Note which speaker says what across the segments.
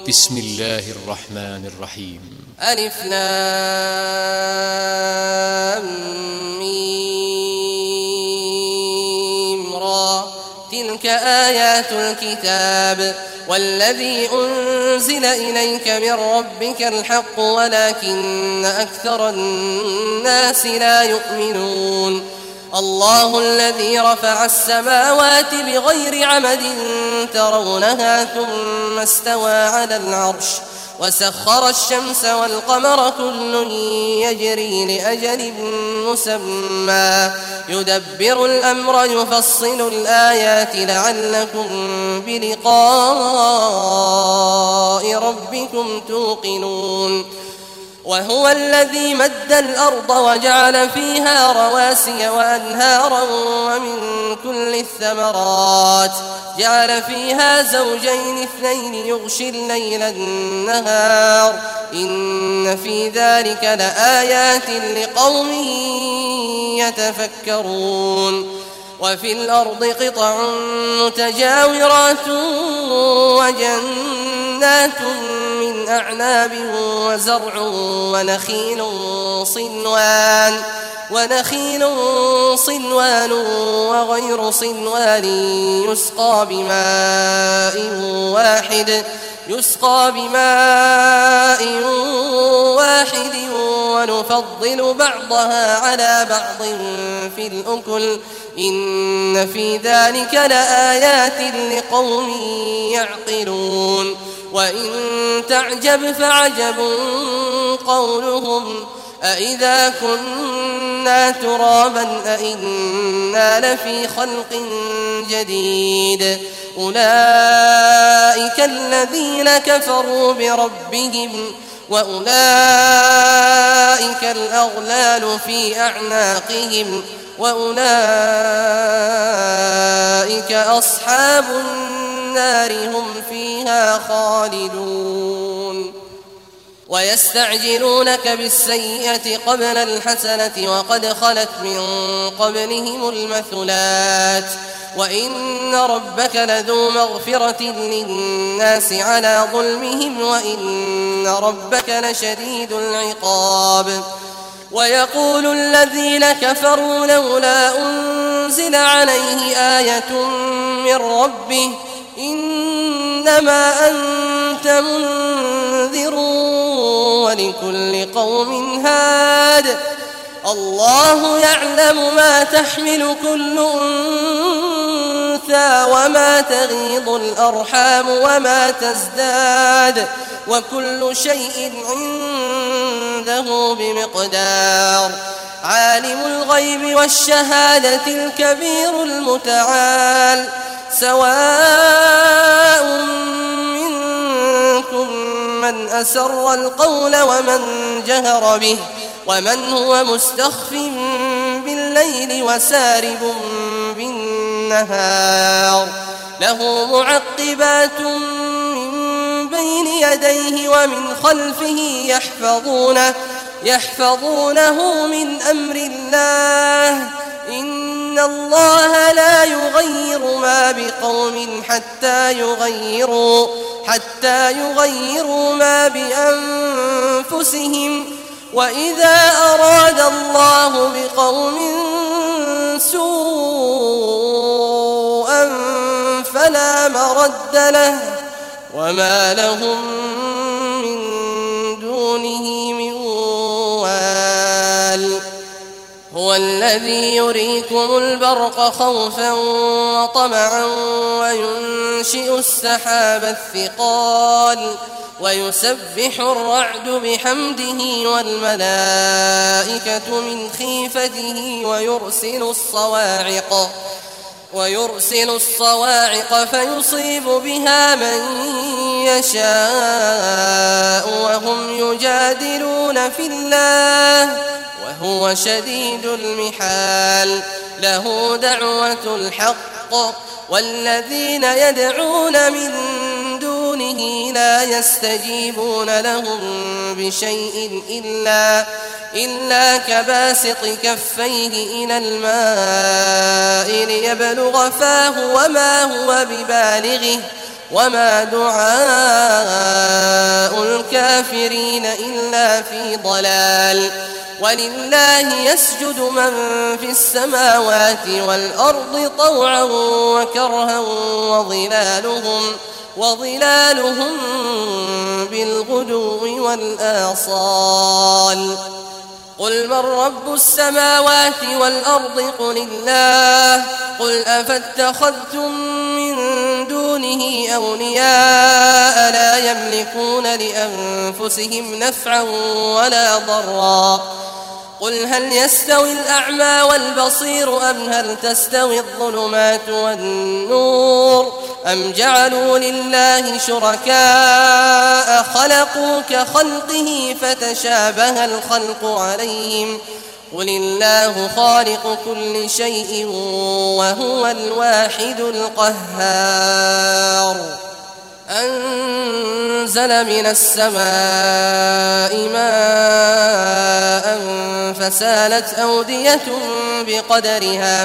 Speaker 1: بسم الله الرحمن الرحيم.
Speaker 2: ألف لام ميم را، تلك آيات الكتاب والذي أنزل إليك من ربك الحق ولكن أكثر الناس لا يؤمنون. الله الذي رفع السماوات بغير عمد ترونها ثم استوى على العرش وسخر الشمس والقمر كل يجري لأجل مسمى يدبر الأمر يفصل الآيات لعلكم بلقاء ربكم توقنون. وهو الذي مد الأرض وجعل فيها رواسي وأنهارا ومن كل الثمرات جعل فيها زوجين اثنين يغشي الليل النهار إن في ذلك لآيات لقوم يتفكرون. وفي الأرض قطع متجاورات وجنات من أعناب وزرع ونخيل صنوان وغير صنوان يسقى بماء واحد ونفضل بعضها على بعض في الأكل إن في ذلك لآيات لقوم يعقلون. وإن تعجب فعجب قولهم أإذا كنا ترابا أإنا لفي خلق جديد أولئك الذين كفروا بربهم وأولئك الأغلال في أعناقهم وأولئك أصحاب النار هم فيها خالدون. ويستعجلونك بالسيئة قبل الحسنة وقد خلت من قبلهم المثلات وإن ربك لذو مغفرة للناس على ظلمهم وإن ربك لشديد العقاب. ويقول الذين كفروا لولا أنزل عليه آية من ربه إنما أنت منذر ولكل قوم هاد الله يعلم ما تحمل كل أنثى وما تغيض الأرحام وما تزداد وكل شيء عنده بمقدار. عالم الغيب والشهادة الكبير المتعال سواء منكم من أسر القول ومن جهر به ومن هو مستخف بالليل وسارب بالنهار له معقبات من بين يديه ومن خلفه يحفظونه من أمر الله إن الله لا يغير ما بقوم حتى يغيروا ما بأنفسهم وإذا أراد الله بقوم سوءا فلا مرد له وما لهم من دونه من وال. هو الذي يريكم البرق خوفا وطمعا وينشئ السحاب الثقال ويسبح الرعد بحمده والملائكة من خيفته ويرسل الصواعق فيصيب بها من يشاء وهم يجادلون في الله وهو شديد المحال. له دعوة الحق والذين يدعون من دونه لا يستجيبون لهم بشيء إلا كباسط كفيه إلى الماء ليبلغ فاه وما هو ببالغه وما دعاء لفي ضلال ولله يسجد من في السماوات والأرض طوعا وكرها وظلالهم بالغدو والآصال قل من رب السماوات والأرض قل الله قل أفاتخذتم من دونه أولياء لا يملكون لأنفسهم نفعا ولا ضرا قل هل يستوي الأعمى والبصير أم هل تستوي الظلمات والنور أم جعلوا لله شركاء خلقوا كخلقه فتشابه الخلق عليهم قل الله خالق كل شيء وهو الواحد القهار أنزل من السماء ماء فسالت أودية بقدرها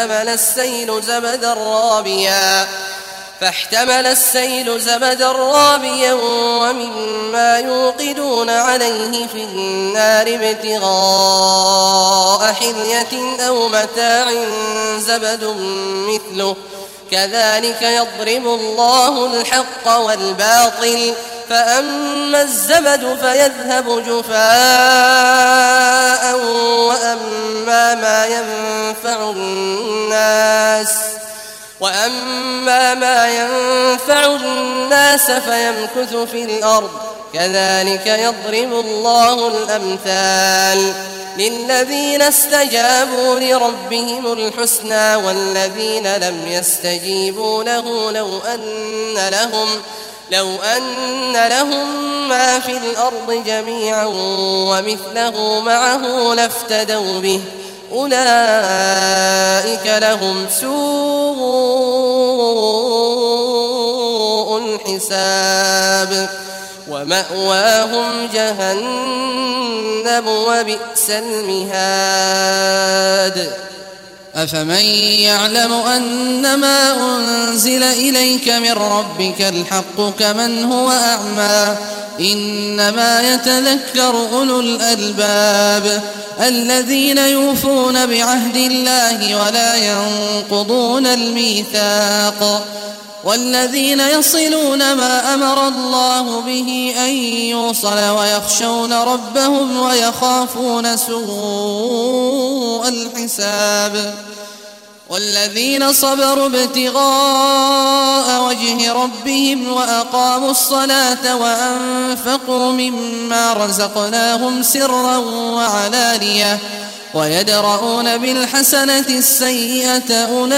Speaker 2: فاحتمل السيل زبدا رابيا ومما يوقدون عليه في النار ابتغاء حلية أو متاع زبد مثله كذلك يضرب الله الحق والباطل فأما الزبد فيذهب جفاء وأما ما ينفع الناس فيمكث في الأرض كذلك يضرب الله الأمثال للذين استجابوا لربهم الحسنى والذين لم يستجيبوا له لو أن لهم ما في الأرض جميعا ومثله معه لافتدوا به أولئك لهم سوء الحساب ومأواهم جهنم وبئس المهاد
Speaker 3: أفمن يعلم أنما أنزل إليك من ربك الحق كمن هو أعمى إنما يتذكر أولو الألباب الذين يوفون بعهد الله ولا ينقضون الميثاق والذين يصلون ما أمر الله به أن يوصل ويخشون ربهم ويخافون سوء الحساب والذين صبروا ابتغاء وجه ربهم وأقاموا الصلاة وأنفقوا مما رزقناهم سرا وعلانية ويدرؤون بالحسنة السيئة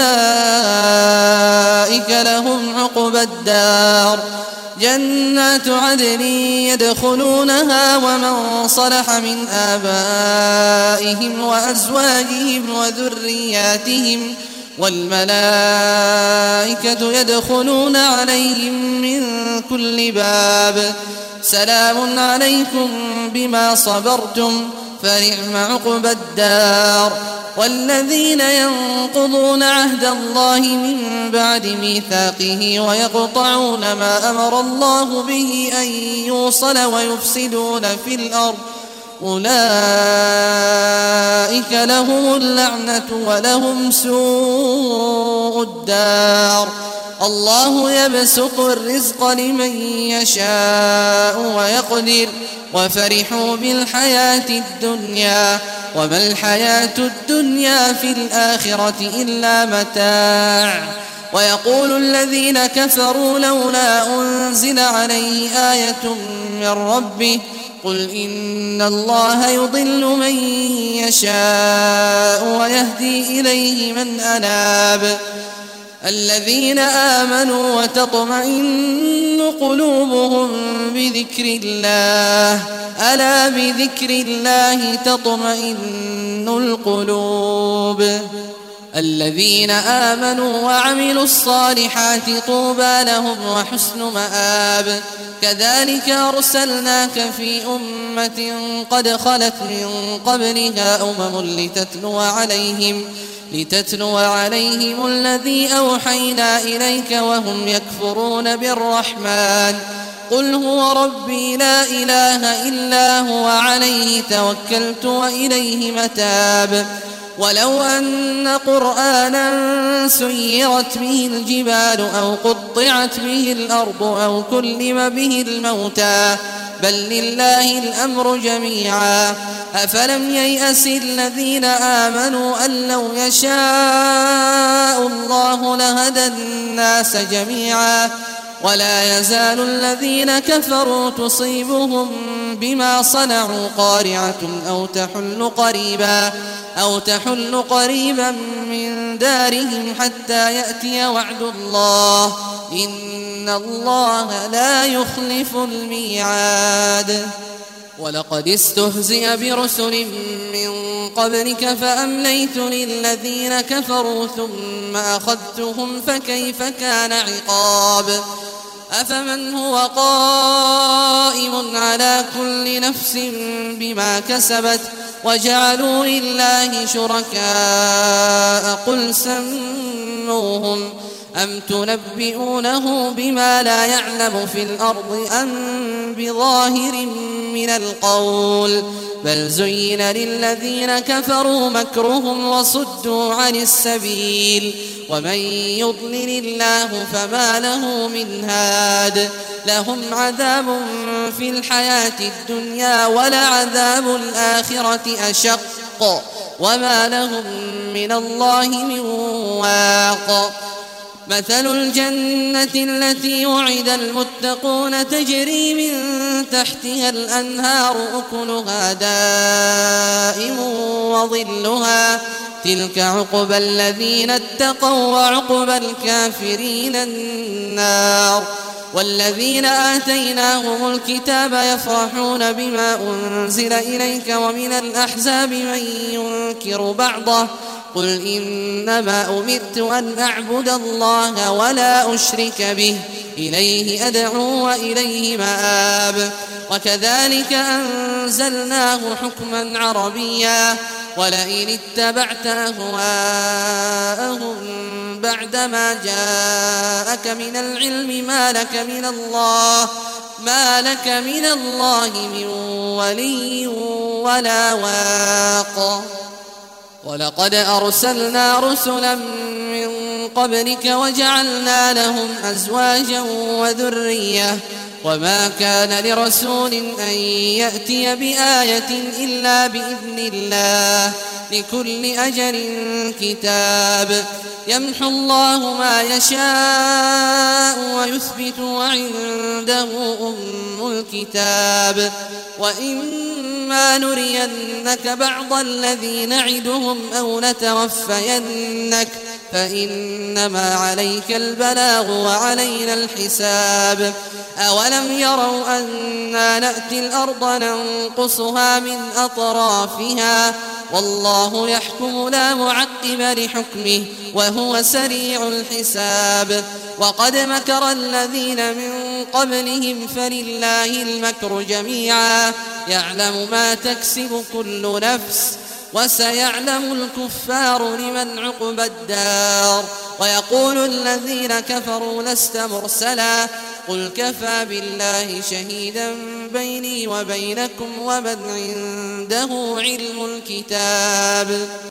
Speaker 3: أولئك لهم عقبى الدار جنات عدن يدخلونها ومن صلح من آبائهم وأزواجهم وذرياتهم والملائكة يدخلون عليهم من كل باب سلام عليكم بما صبرتم فنعم عقبى الدار والذين ينقضون عهد الله من بعد ميثاقه ويقطعون ما أمر الله به أن يوصل ويفسدون في الأرض أولئك لهم اللعنة ولهم سوء الدار الله يبسط الرزق لمن يشاء ويقدر وفرحوا بالحياة الدنيا وما الحياة الدنيا في الآخرة إلا متاع ويقول الذين كفروا لولا أنزل عليه آية من ربه قل إن الله يضل من يشاء ويهدي إليه من أناب الذين آمنوا وتطمئن قلوبهم بذكر الله ألا بذكر الله تطمئن القلوب الذين آمنوا وعملوا الصالحات طوبى لهم وحسن مآب كذلك أرسلناك في أمة قد خلت من قبلها لتتلو عليهم الذي أوحينا إليك وهم يكفرون بالرحمن قل هو ربي لا إله إلا هو عليه توكلت وإليه متاب ولو أن قرآنا سيرت به الجبال أو قطعت به الأرض أو كلم به الموتى بل لله الأمر جميعا أفلم ييأس الذين آمنوا أن لو يشاء الله لهدى الناس جميعا ولا يزال الذين كفروا تصيبهم بما صنعوا قارعة أو تحل قريبا من دارهم حتى يأتي وعد الله إن الله لا يخلف الميعاد ولقد استهزئ برسل من قبلك فأمليت للذين كفروا ثم أخذتهم فكيف كان عقاب أفمن هو قائم على كل نفس بما كسبت وجعلوا لله شركاء قل سموهم أم تنبئونه بما لا يعلم في الأرض أم بظاهر من القول بل زين للذين كفروا مكرهم وصدوا عن السبيل ومن يضلل الله فما له من هاد لهم عذاب في الحياة الدنيا ولعذاب الآخرة أشق وما لهم من الله من واق مثل الجنة التي وعد المتقون تجري من تحتها الأنهار أكلها دائم وظلها تلك عقبى الذين اتقوا وعقبى الكافرين النار والذين آتيناهم الكتاب يفرحون بما أنزل إليك ومن الأحزاب من ينكر بعضه قل إنما أمرت أن أعبد الله ولا أشرك به إليه أدعو وإليه مآب وكذلك أنزلناه حكما عربيا ولئن اتبعت أهواءهم بعدما جاءك من العلم ما لك من الله من ولي ولا واق ولقد أرسلنا رسلا من قبلك وجعلنا لهم أزواجا وذرية وما كان لرسول أن يأتي بآية إلا بإذن الله لكل أجل كتاب يمحو الله ما يشاء ويثبت وعنده أم الكتاب وإما نرينك بعض الذي نعدهم أو نتوفينك فإنما عليك البلاغ وعلينا الحساب أولم يروا أنا نأتي الأرض ننقصها من أطرافها والله يحكم لا معقب لحكمه وهو سريع الحساب وقد مكر الذين من قبلهم فلله المكر جميعا يعلم ما تكسب كل نفس وسيعلم الكفار لمن عقبى الدار ويقول الذين كفروا لست مرسلا قل كفى بالله شهيدا بيني وبينكم ومن عنده علم الكتاب